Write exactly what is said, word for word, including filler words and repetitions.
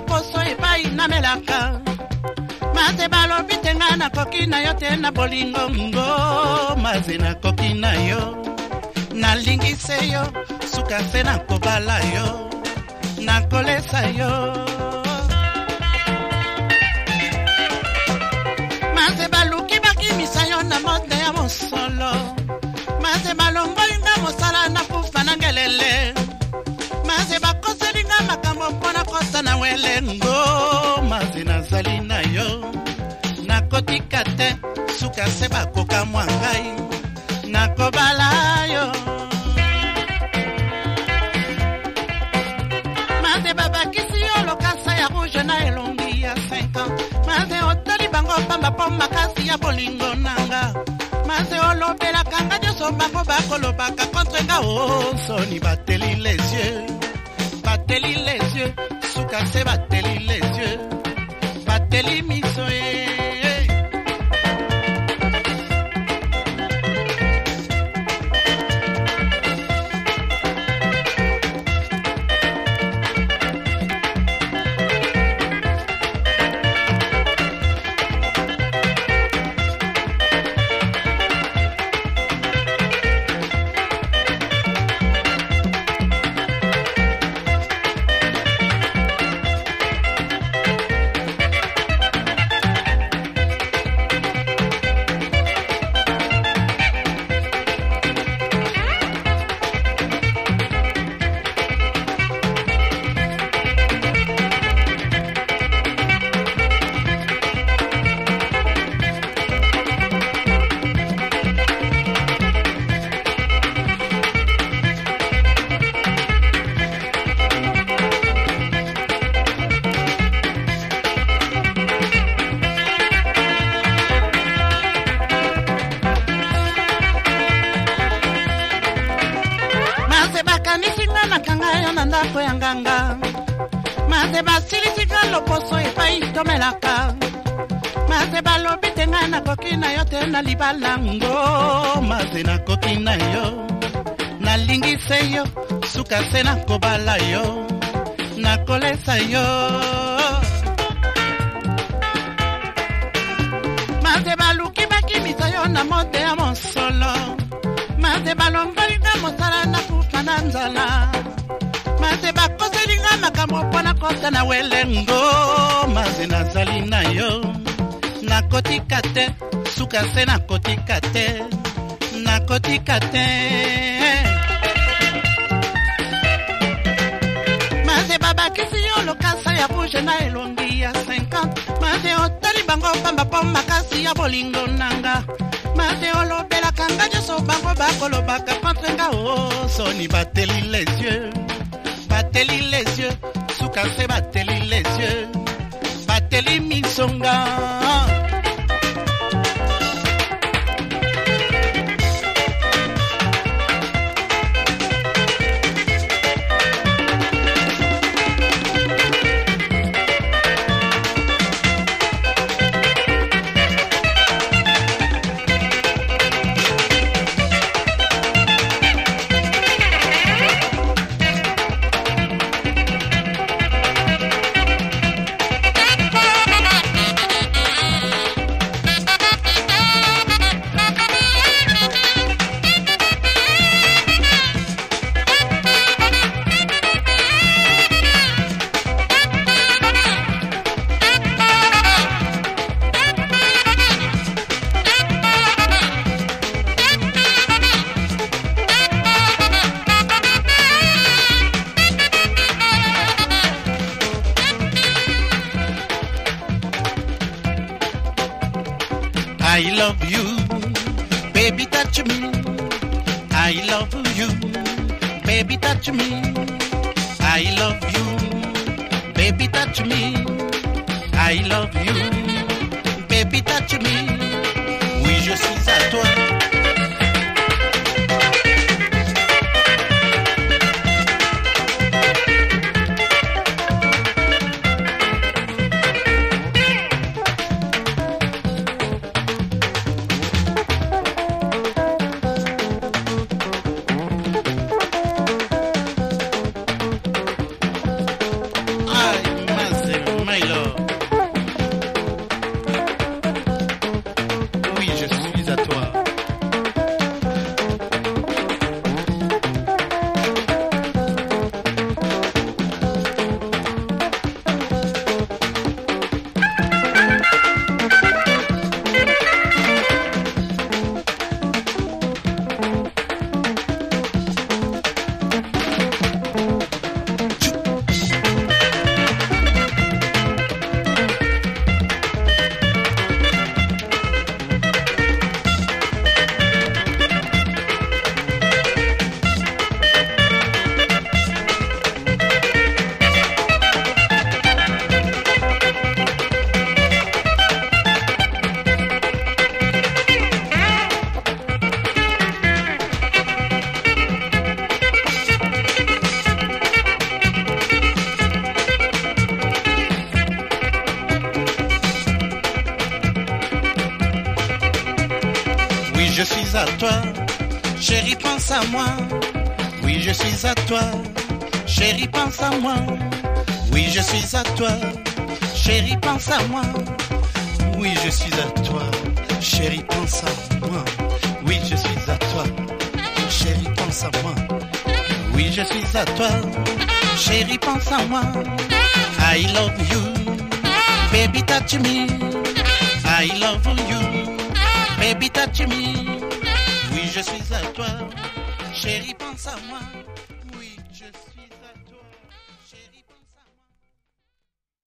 loposo epai namelaka maze balobi tenga na koki na yo te na bolingo ngo maze na koki na yo nalingise yo suka se na kobala yo nakolesa yo maze baluki bakimisa yo na mode ya mosolo maze balongo inga mosala na kufa na ngelele maze bakoselinga makambo mpona kosa na welengo maze nazali na yo nakotika te suka se bakoka mwangai nakobala yo maze babakisi yo lokasa ya rouge na elongi ya cinq ans maze otali bango pamba po makasi ya bolingo nanga maze olobelaka nga nyonso bango bakolobaka contre nga o soni bateli les yeux bateli les yeux suka se bateli les yeux bateli miso ye maze basilisika loposo epai tomelaka maze balobi tenga nakoki na yo te na libalango maze nakoki na yo nalingise yo suka se nakobala yo nakolesa yo maze baluki bakimisa yo na mode ya mosolo maze balongolinga mosala na kufa na nzala maze bakoselinga makambo mpona kosa na welengo maze nazali na yo nakotika te suka se nakotika te nakotika te maze babakisi yo lokasa ya rouge na elongi ya cinq ans maze otali bango pamba po makasi ya bolingo nanga maze olobelaka nga nyonso bango bakolobaka contre nga o soni bateli les yeux bateli les yeux suka se bateli les yeux bateli misonga I love you, baby touch me. I love you, baby touch me. I love you, baby touch me. I love you, baby touch me. Oui, je suis à toi. Ay, más de je suis à toi. Chérie, pense à moi. Oui, je suis à toi. Chérie, pense à moi. Oui, je suis à toi. Chérie, pense à moi. Oui, je suis à toi. Chérie, pense à moi. Oui, je suis à toi. Chérie, pense à moi. Oui, je suis à toi. Chérie, pense à moi. I love you. Baby, touch me. I love you. Baby, touch me. Oui, je suis à toi. Chérie, pense à moi.